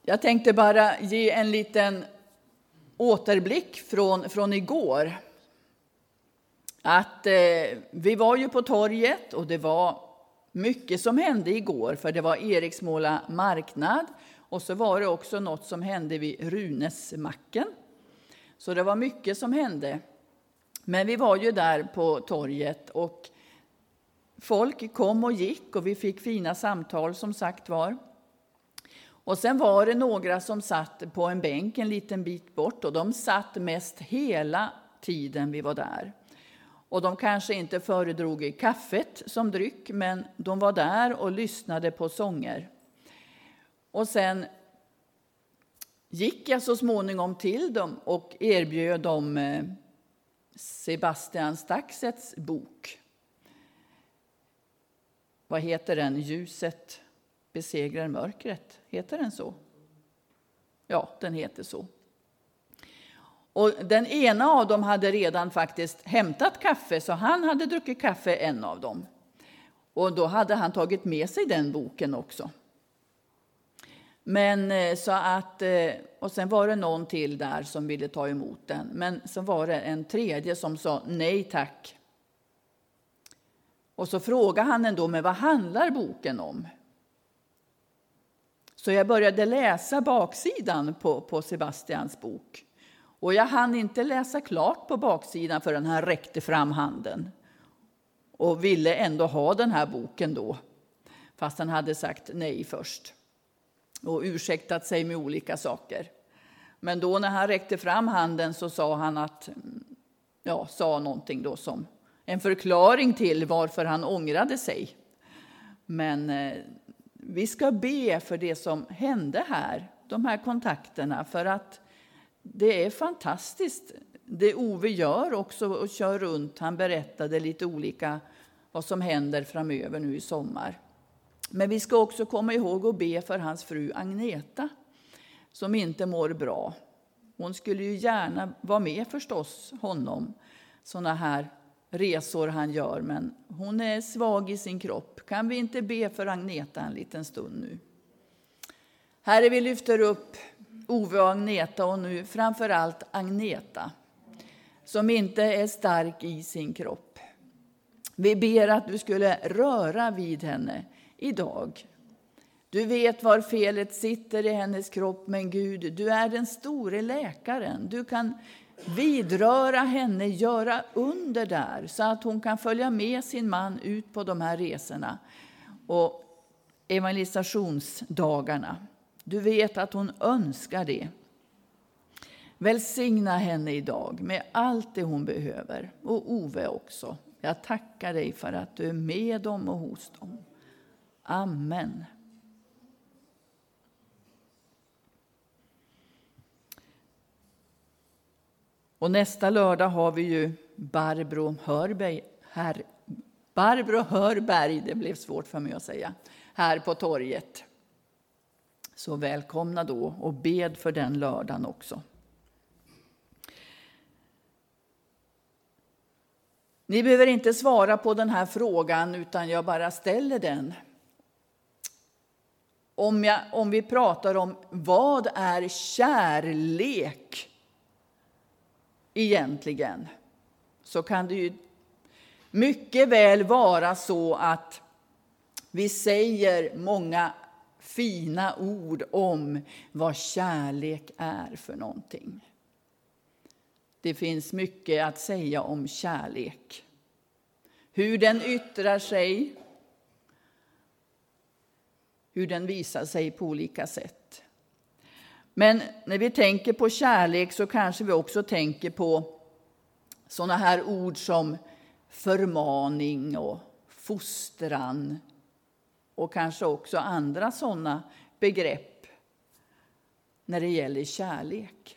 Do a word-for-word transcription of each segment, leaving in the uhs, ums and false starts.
Jag tänkte bara ge en liten återblick från, från igår. Att eh, vi var ju på torget och det var mycket som hände igår. För det var Eriksmåla marknad och så var det också något som hände vid Runesmacken. Så det var mycket som hände. Men vi var ju där på torget och folk kom och gick och vi fick fina samtal som sagt var. Och sen var det några som satt på en bänk en liten bit bort och de satt mest hela tiden vi var där. Och de kanske inte föredrog kaffet som dryck, men de var där och lyssnade på sånger. Och sen gick jag så småningom till dem och erbjöd dem Sebastian Staxets bok. Vad heter den? Ljuset besegrar mörkret. Heter den så? Ja, den heter så. Och den ena av dem hade redan faktiskt hämtat kaffe, så han hade druckit kaffe, en av dem. Och då hade han tagit med sig den boken också. Men så att, och sen var det någon till där som ville ta emot den. Men så var det en tredje som sa nej tack. Och så frågade han ändå, men vad handlar boken om? Så jag började läsa baksidan på, på Sebastians bok. Och jag hann inte läsa klart på baksidan förrän han räckte fram handen. Och ville ändå ha den här boken då. Fast han hade sagt nej först. Och ursäktat sig med olika saker. Men då när han räckte fram handen så sa han att, ja, sa någonting då som en förklaring till varför han ångrade sig. Men eh, vi ska be för det som hände här, de här kontakterna, för att det är fantastiskt. Det Ove gör också och kör runt, han berättade lite olika vad som händer framöver nu i sommar. Men vi ska också komma ihåg att be för hans fru Agneta som inte mår bra. Hon skulle ju gärna vara med förstås honom, såna här resor han gör, men hon är svag i sin kropp. Kan vi inte be för Agneta en liten stund nu? Herre, vi lyfter upp Ove och Agneta och nu framförallt Agneta som inte är stark i sin kropp. Vi ber att du skulle röra vid henne idag. Du vet var felet sitter i hennes kropp, men Gud, du är den store läkaren. Du kan vidröra henne, göra under där så att hon kan följa med sin man ut på de här resorna och evangelisationsdagarna. Du vet att hon önskar det. Välsigna henne idag med allt det hon behöver. Och Ove också. Jag tackar dig för att du är med dem och hos dem. Amen. Och nästa lördag har vi ju Barbro Hörberg, här, Barbro Hörberg, det blev svårt för mig att säga, här på torget. Så välkomna då och bed för den lördagen också. Ni behöver inte svara på den här frågan utan jag bara ställer den. Om, jag, om vi pratar om vad är kärlek egentligen, så kan det ju mycket väl vara så att vi säger många fina ord om vad kärlek är för någonting. Det finns mycket att säga om kärlek. Hur den yttrar sig. Hur den visar sig på olika sätt. Men när vi tänker på kärlek så kanske vi också tänker på såna här ord som förmaning och fostran. Och kanske också andra sådana begrepp när det gäller kärlek.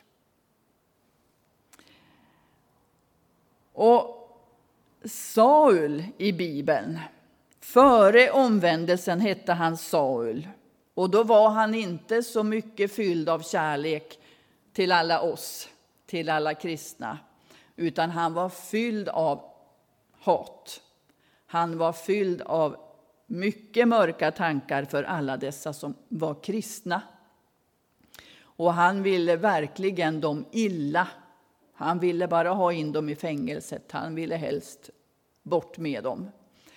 Och Saul i Bibeln, före omvändelsen hette han Saul. Och då var han inte så mycket fylld av kärlek till alla oss, till alla kristna. Utan han var fylld av hat. Han var fylld av mycket mörka tankar för alla dessa som var kristna. Och han ville verkligen dem illa. Han ville bara ha in dem i fängelset. Han ville helst bort med dem.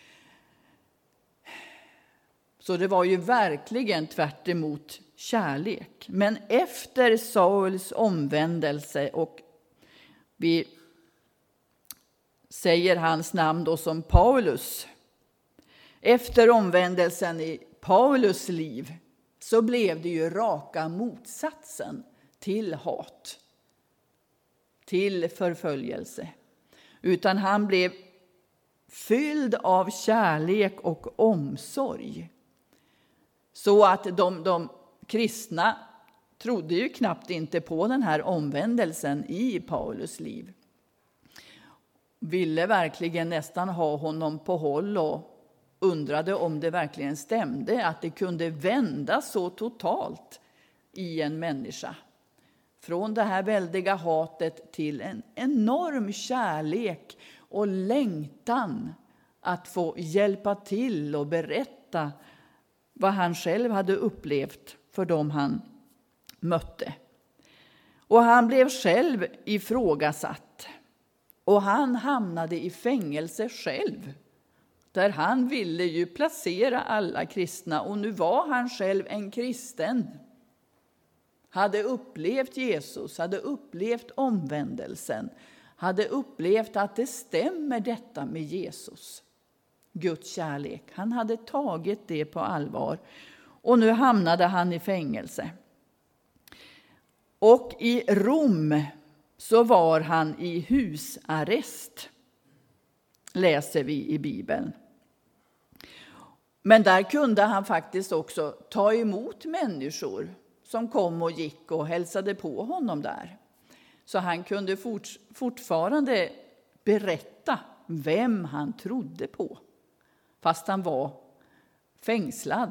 Så det var ju verkligen tvärt emot kärlek. Men efter Sauls omvändelse, och vi säger hans namn då som Paulus. Efter omvändelsen i Paulus liv så blev det ju raka motsatsen till hat, till förföljelse. Utan han blev fylld av kärlek och omsorg. Så att de, de kristna trodde ju knappt inte på den här omvändelsen i Paulus liv. Ville verkligen nästan ha honom på håll och undrade om det verkligen stämde att det kunde vända så totalt i en människa. Från det här väldiga hatet till en enorm kärlek och längtan att få hjälpa till och berätta vad han själv hade upplevt för dem han mötte. Och han blev själv ifrågasatt. Och han hamnade i fängelse själv. Där han ville ju placera alla kristna. Och nu var han själv en kristen. Hade upplevt Jesus, hade upplevt omvändelsen. Hade upplevt att det stämmer detta med Jesus. Guds kärlek. Han hade tagit det på allvar. Och nu hamnade han i fängelse. Och i Rom så var han i husarrest. Läser vi i Bibeln. Men där kunde han faktiskt också ta emot människor som kom och gick och hälsade på honom där. Så han kunde fort, fortfarande berätta vem han trodde på. Fast han var fängslad.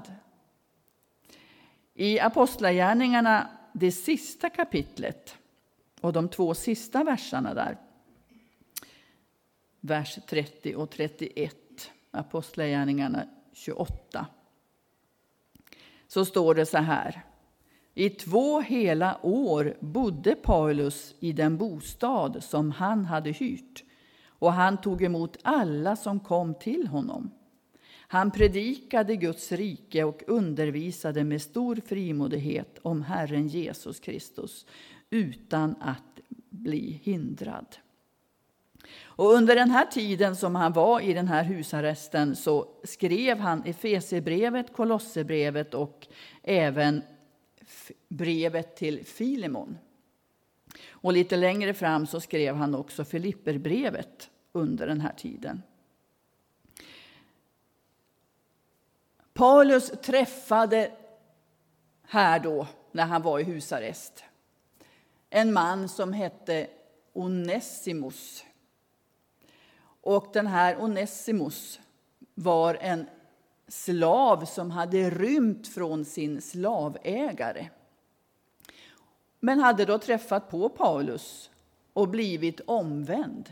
I Apostlagärningarna, det sista kapitlet och de två sista verserna där. Vers trettio och trettioett, Apostlagärningarna tjugoåtta. Så står det så här. I två hela år bodde Paulus i den bostad som han hade hyrt. Och han tog emot alla som kom till honom. Han predikade Guds rike och undervisade med stor frimodighet om Herren Jesus Kristus utan att bli hindrad. Och under den här tiden som han var i den här husarresten så skrev han Efesierbrevet, Kolosserbrevet och även brevet till Filemon. Och lite längre fram så skrev han också Filipperbrevet under den här tiden. Paulus träffade här då, när han var i husarrest, en man som hette Onesimus. Och den här Onesimus var en slav som hade rymt från sin slavägare. Men hade då träffat på Paulus och blivit omvänd.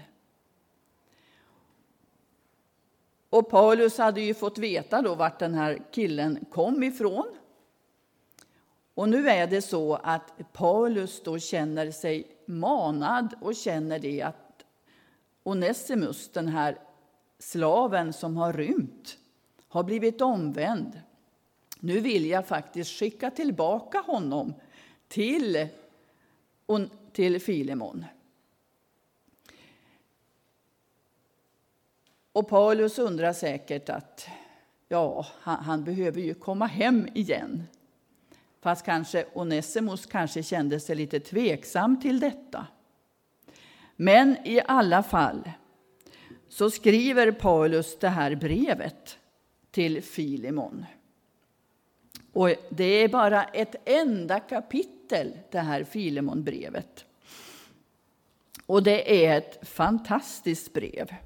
Och Paulus hade ju fått veta då vart den här killen kom ifrån. Och nu är det så att Paulus då känner sig manad och känner det att Onesimus, den här slaven som har rymt, har blivit omvänd. Nu vill jag faktiskt skicka tillbaka honom till, till Filemon. Och Paulus undrar säkert att ja, han, han behöver ju komma hem igen. Fast kanske Onesimus kanske kände sig lite tveksam till detta. Men i alla fall så skriver Paulus det här brevet till Filemon. Och det är bara ett enda kapitel, det här Filemonbrevet. Och det är ett fantastiskt brev.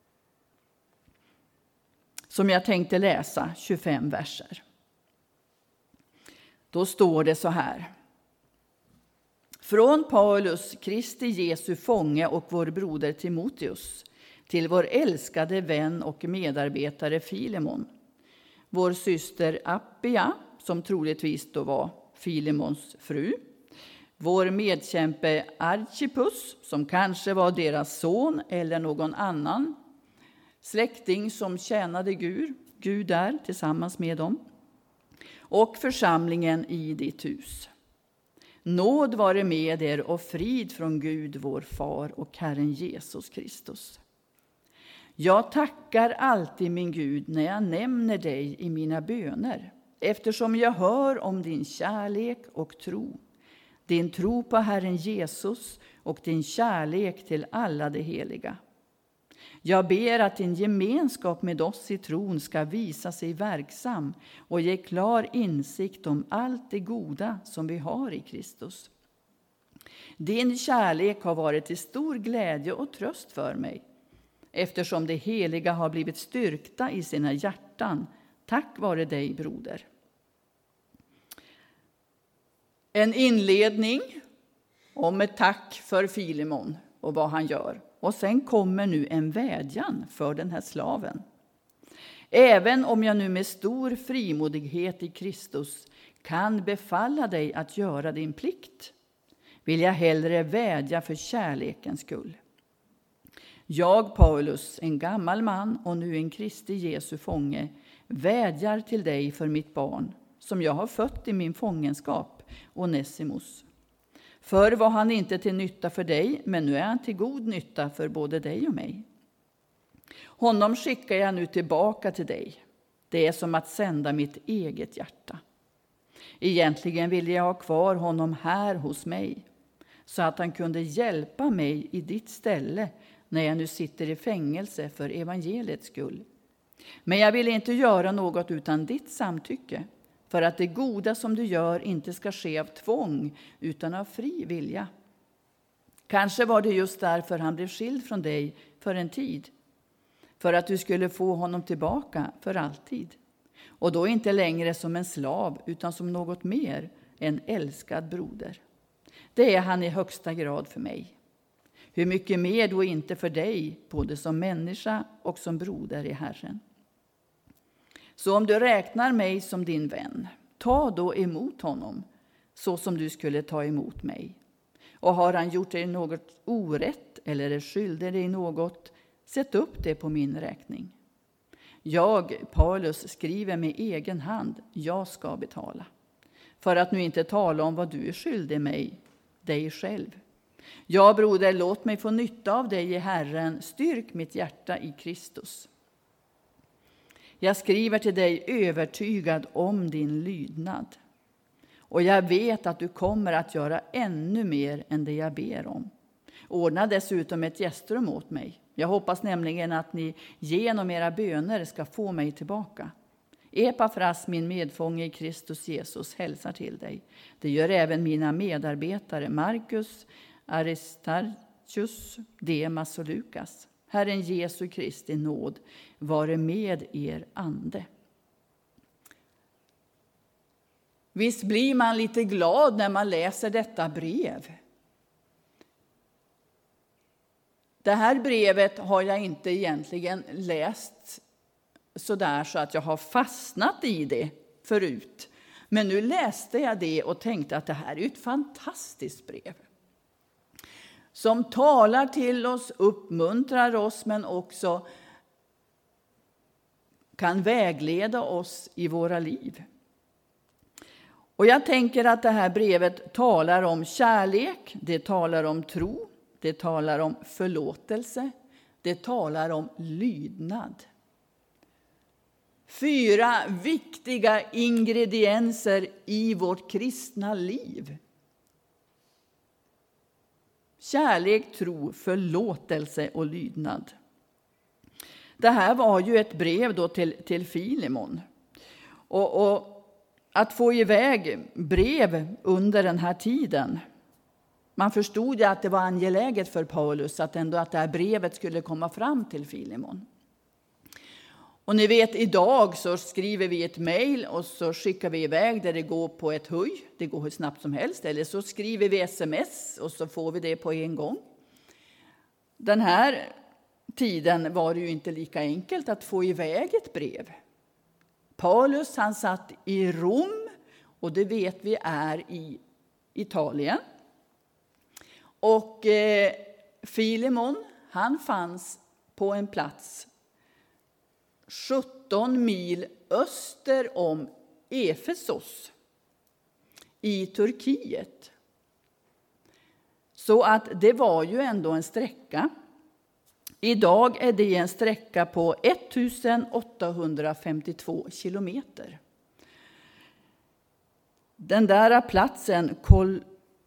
Som jag tänkte läsa tjugofem verser. Då står det så här. Från Paulus, Kristi Jesu fånge och vår broder Timoteus, till vår älskade vän och medarbetare Filemon, vår syster Appia, som troligtvis då var Filemons fru, Vår medkämpe Archippus, som kanske var deras son eller någon annan släkting som tjänade Gud, Gud där tillsammans med dem. Och församlingen i ditt hus. Nåd vare med er och frid från Gud vår far och Herren Jesus Kristus. Jag tackar alltid min Gud när jag nämner dig i mina böner, eftersom jag hör om din kärlek och tro, din tro på Herren Jesus och din kärlek till alla de heliga. Jag ber att din gemenskap med oss i tron ska visa sig verksam och ge klar insikt om allt det goda som vi har i Kristus. Din kärlek har varit till stor glädje och tröst för mig, eftersom de heliga har blivit styrkta i sina hjärtan, tack vare dig, broder. En inledning om ett tack för Filemon och vad han gör. Och sen kommer nu en vädjan för den här slaven. Även om jag nu med stor frimodighet i Kristus kan befalla dig att göra din plikt, vill jag hellre vädja för kärlekens skull. Jag, Paulus, en gammal man och nu en Kristi Jesu fånge, vädjar till dig för mitt barn, som jag har fött i min fångenskap, Onesimus. Förr var han inte till nytta för dig, men nu är han till god nytta för både dig och mig. Honom skickar jag nu tillbaka till dig. Det är som att sända mitt eget hjärta. Egentligen ville jag ha kvar honom här hos mig, så att han kunde hjälpa mig i ditt ställe när jag nu sitter i fängelse för evangeliets skull. Men jag vill inte göra något utan ditt samtycke, för att det goda som du gör inte ska ske av tvång utan av fri vilja. Kanske var det just därför han blev skild från dig för en tid, för att du skulle få honom tillbaka för alltid. Och då inte längre som en slav utan som något mer, en älskad broder. Det är han i högsta grad för mig. Hur mycket mer då inte för dig, både som människa och som broder i Herren. Så om du räknar mig som din vän, ta då emot honom så som du skulle ta emot mig. Och har han gjort dig något orätt eller är skyldig dig något, sätt upp det på min räkning. Jag, Paulus, skriver med egen hand, jag ska betala. För att nu inte tala om vad du är skyldig mig, dig själv. Ja, broder, låt mig få nytta av dig i Herren, styrk mitt hjärta i Kristus. Jag skriver till dig övertygad om din lydnad. Och jag vet att du kommer att göra ännu mer än det jag ber om. Ordna dessutom ett gästrum åt mig. Jag hoppas nämligen att ni genom era böner ska få mig tillbaka. Epafras, min medfånge i Kristus Jesus, hälsar till dig. Det gör även mina medarbetare Markus, Aristarchus, Demas och Lukas. Herren Jesu Kristi nåd vare med er ande. Visst blir man lite glad när man läser detta brev. Det här brevet har jag inte egentligen läst så där så att jag har fastnat i det förut. Men nu läste jag det och tänkte att det här är ett fantastiskt brev. Som talar till oss, uppmuntrar oss men också kan vägleda oss i våra liv. Och jag tänker att det här brevet talar om kärlek, det talar om tro, det talar om förlåtelse, det talar om lydnad. Fyra viktiga ingredienser i vårt kristna liv. Kärlek, tro, förlåtelse och lydnad. Det här var ju ett brev då till, till Filemon. Och, och att få iväg brev under den här tiden. Man förstod ju att det var angeläget för Paulus att, ändå att det här brevet skulle komma fram till Filemon. Och ni vet, idag så skriver vi ett mejl och så skickar vi iväg där det går på ett höj. Det går hur snabbt som helst. Eller så skriver vi sms och så får vi det på en gång. Den här tiden var det ju inte lika enkelt att få iväg ett brev. Paulus, han satt i Rom, och det vet vi är i Italien. Och eh, Filemon, han fanns på en plats sjutton mil öster om Efesos i Turkiet. Så att det var ju ändå en sträcka. Idag är det en sträcka på ettusen åttahundrafemtiotvå kilometer. Den där platsen Kol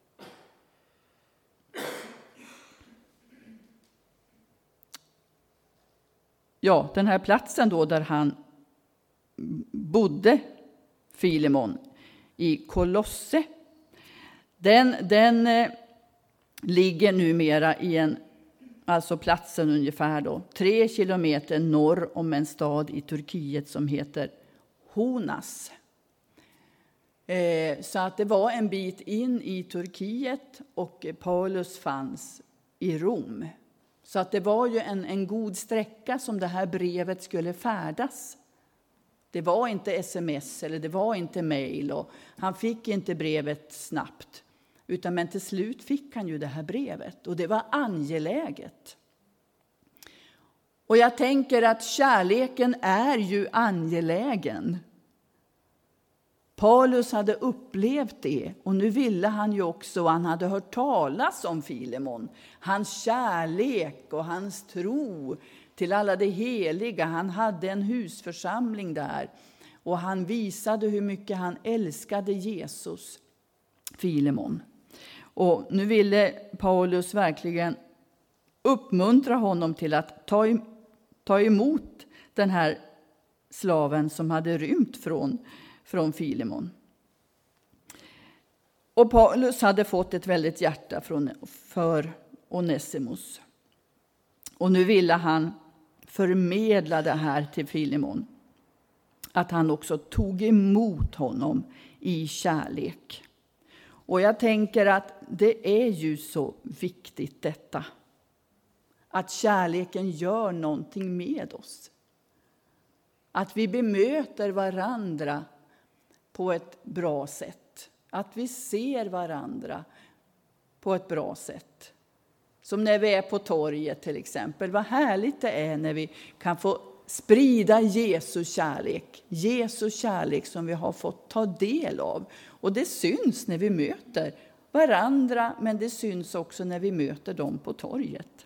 Ja, den här platsen då där han bodde, Filemon, i Kolosse, den, den eh, ligger numera i en, alltså platsen ungefär då, tre kilometer norr om en stad i Turkiet som heter Honas. Eh, så att det var en bit in i Turkiet och Paulus fanns i Rom. Så att det var ju en, en god sträcka som det här brevet skulle färdas. Det var inte sms eller det var inte mejl och han fick inte brevet snabbt. Utan men till slut fick han ju det här brevet och det var angeläget. Och jag tänker att kärleken är ju angelägen. Paulus hade upplevt det och nu ville han ju också, han hade hört talas om Filemon. Hans kärlek och hans tro till alla de heliga. Han hade en husförsamling där och han visade hur mycket han älskade Jesus, Filemon. Och nu ville Paulus verkligen uppmuntra honom till att ta, ta emot den här slaven som hade rymt från från Filemon. Och Paulus hade fått ett väldigt hjärta från, för Onesimus. Och nu ville han förmedla det här till Filemon. Att han också tog emot honom i kärlek. Och jag tänker att det är ju så viktigt detta. Att kärleken gör någonting med oss. Att vi bemöter varandra på ett bra sätt. Att vi ser varandra på ett bra sätt. Som när vi är på torget till exempel. Vad härligt det är när vi kan få sprida Jesu kärlek. Jesu kärlek som vi har fått ta del av. Och det syns när vi möter varandra. Men det syns också när vi möter dem på torget.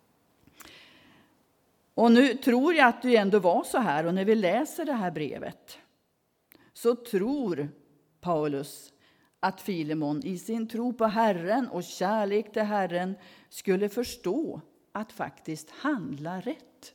Och nu tror jag att det ändå var så här. Och när vi läser det här brevet. Så tror Paulus att Filemon i sin tro på Herren och kärlek till Herren skulle förstå att faktiskt handla rätt.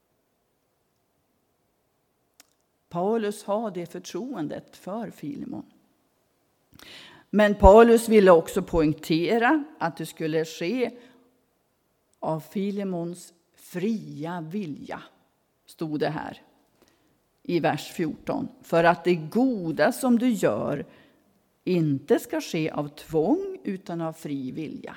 Paulus har det förtroendet för Filemon. Men Paulus ville också poängtera att det skulle ske av Filemons fria vilja, stod det här. I vers fjorton. För att det goda som du gör inte ska ske av tvång utan av fri vilja.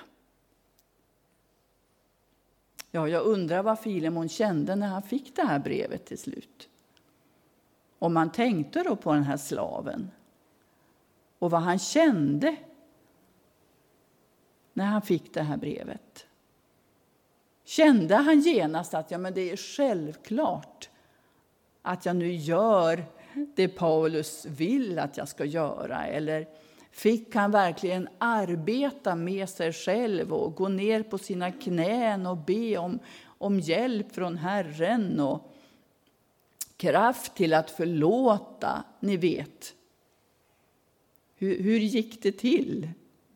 Ja, jag undrar vad Filemon kände när han fick det här brevet till slut. Om han tänkte då på den här slaven. Och vad han kände när han fick det här brevet. Kände han genast att ja, men det är självklart att jag nu gör det Paulus vill att jag ska göra? Eller fick han verkligen arbeta med sig själv och gå ner på sina knän och be om, om hjälp från Herren och kraft till att förlåta? Ni vet. Hur, hur gick det till?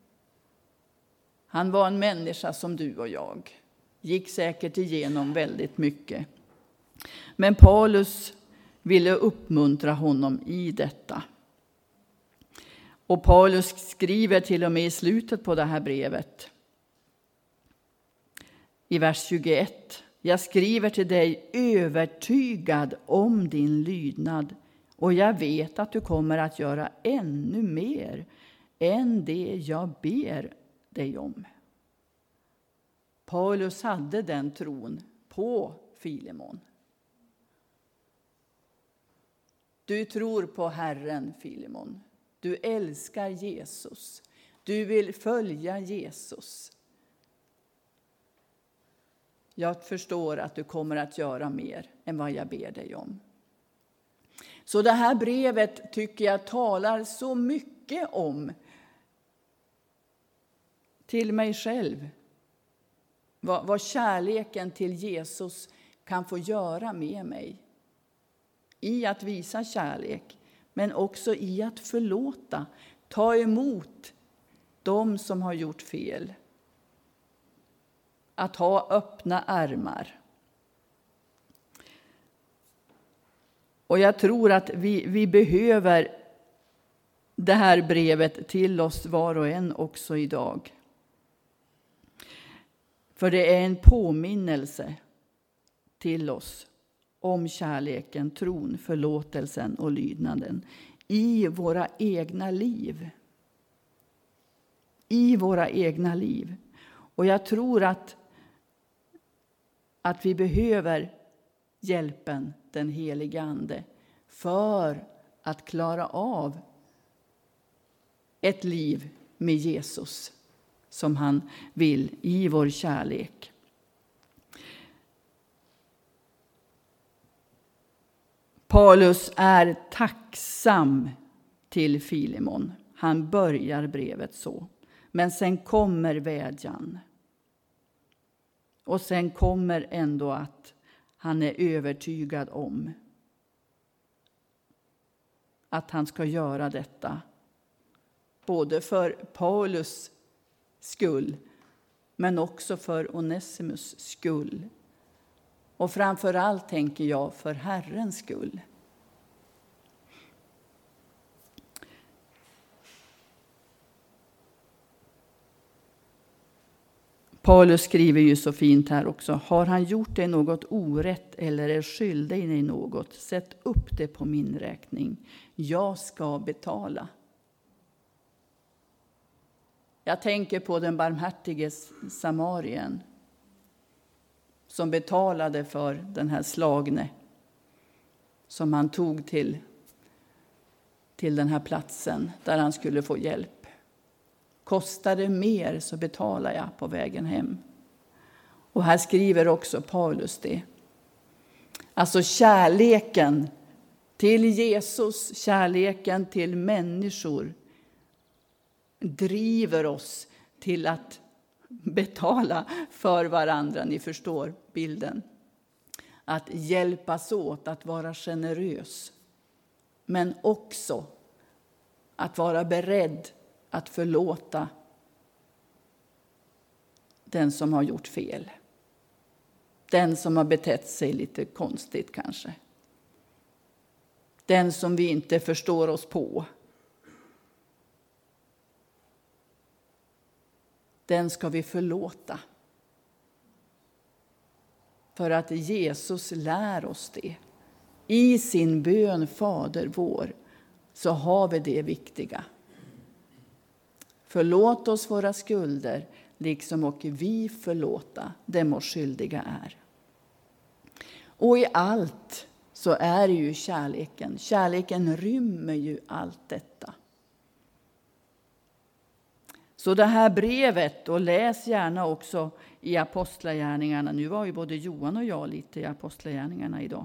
Han var en människa som du och jag. Gick säkert igenom väldigt mycket. Men Paulus ville uppmuntra honom i detta. Och Paulus skriver till och med i slutet på det här brevet. I vers tjugoett. Jag skriver till dig övertygad om din lydnad. Och jag vet att du kommer att göra ännu mer än det jag ber dig om. Paulus hade den tron på Filemon. Du tror på Herren, Filemon. Du älskar Jesus. Du vill följa Jesus. Jag förstår att du kommer att göra mer än vad jag ber dig om. Så det här brevet tycker jag talar så mycket om till mig själv. Vad, vad kärleken till Jesus kan få göra med mig. I att visa kärlek, men också i att förlåta. Ta emot de som har gjort fel. Att ha öppna armar. Och jag tror att vi, vi behöver det här brevet till oss var och en också idag. För det är en påminnelse till oss om kärleken, tron, förlåtelsen och lydnaden i våra egna liv. I våra egna liv. Och jag tror att, att vi behöver hjälpen, den helige Ande, för att klara av ett liv med Jesus som han vill i vår kärlek. Paulus är tacksam till Filemon. Han börjar brevet så. Men sen kommer vädjan. Och sen kommer ändå att han är övertygad om att han ska göra detta. Både för Paulus skull, men också för Onesimus skull. Och framförallt tänker jag för Herrens skull. Paulus skriver ju så fint här också. Har han gjort dig något orätt eller är skyldig dig något, sätt upp det på min räkning. Jag ska betala. Jag tänker på den barmhärtige samarien som betalade för den här slagne som han tog till, till den här platsen där han skulle få hjälp. Kostar det mer så betalar jag på vägen hem. Och här skriver också Paulus det. Alltså kärleken till Jesus, kärleken till människor driver oss till att betala för varandra. Ni förstår bilden. Att hjälpas åt, att vara generös. Men också att vara beredd att förlåta den som har gjort fel. Den som har betett sig lite konstigt kanske. Den som vi inte förstår oss på. Den ska vi förlåta. För att Jesus lär oss det. I sin bön Fader vår så har vi det viktiga. Förlåt oss våra skulder, liksom och vi förlåta dem oss skyldiga är. Och i allt så är det ju kärleken. Kärleken rymmer ju allt detta. Så det här brevet, och läs gärna också i Apostlagärningarna. Nu var ju både Johan och jag lite i Apostlagärningarna idag.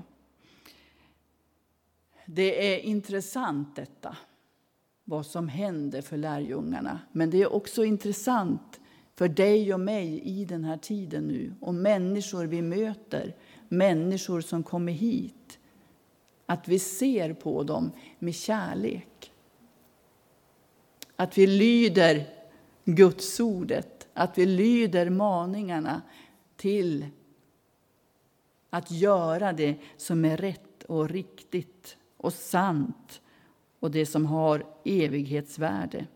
Det är intressant detta. Vad som händer för lärjungarna. Men det är också intressant för dig och mig i den här tiden nu. Och människor vi möter. Människor som kommer hit. Att vi ser på dem med kärlek. Att vi lyder Guds ordet. Att vi lyder maningarna till att göra det som är rätt och riktigt och sant. Och det som har evighetsvärde.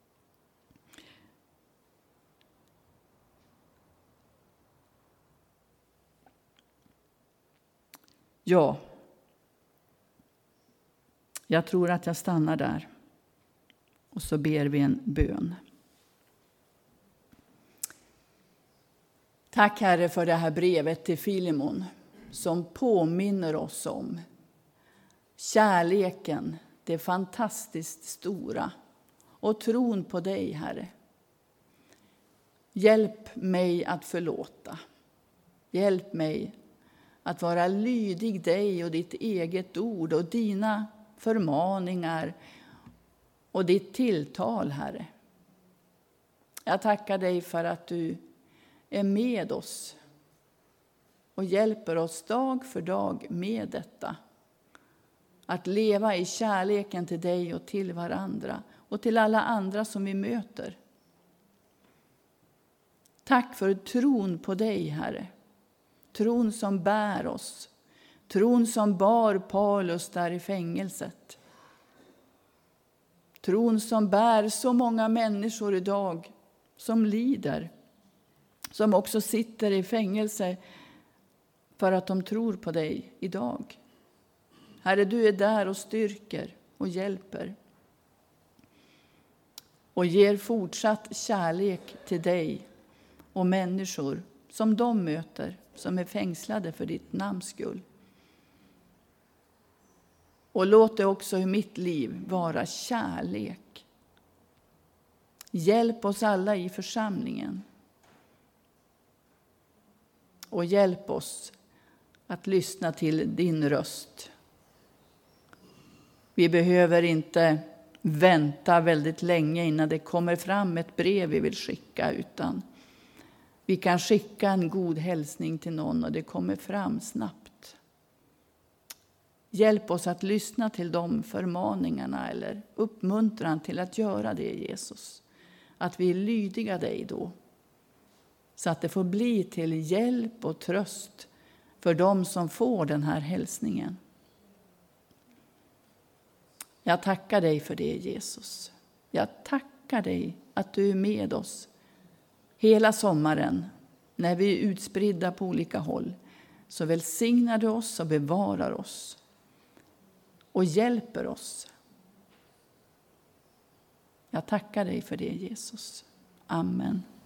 Ja. Jag tror att jag stannar där. Och så ber vi en bön. Tack Herre för det här brevet till Filemon. Som påminner oss om kärleken. Det fantastiskt stora. Och tron på dig, Herre. Hjälp mig att förlåta. Hjälp mig att vara lydig dig och ditt eget ord och dina förmaningar och ditt tilltal, Herre. Jag tackar dig för att du är med oss och hjälper oss dag för dag med detta. Att leva i kärleken till dig och till varandra och till alla andra som vi möter. Tack för tron på dig, Herre. Tron som bär oss. Tron som bar Paulus där i fängelset. Tron som bär så många människor idag som lider. Som också sitter i fängelse för att de tror på dig idag. Herre, du är där och styrker och hjälper. Och ger fortsatt kärlek till dig och människor som de möter, som är fängslade för ditt namns skull. Och låt det också i mitt liv vara kärlek. Hjälp oss alla i församlingen. Och hjälp oss att lyssna till din röst. Vi behöver inte vänta väldigt länge innan det kommer fram ett brev vi vill skicka, utan vi kan skicka en god hälsning till någon och det kommer fram snabbt. Hjälp oss att lyssna till de förmaningarna eller uppmuntran till att göra det, Jesus. Att vi är lydiga dig då. Så att det får bli till hjälp och tröst för dem som får den här hälsningen. Jag tackar dig för det, Jesus. Jag tackar dig att du är med oss hela sommaren när vi är utspridda på olika håll. Så välsignar du oss och bevarar oss och hjälper oss. Jag tackar dig för det, Jesus. Amen.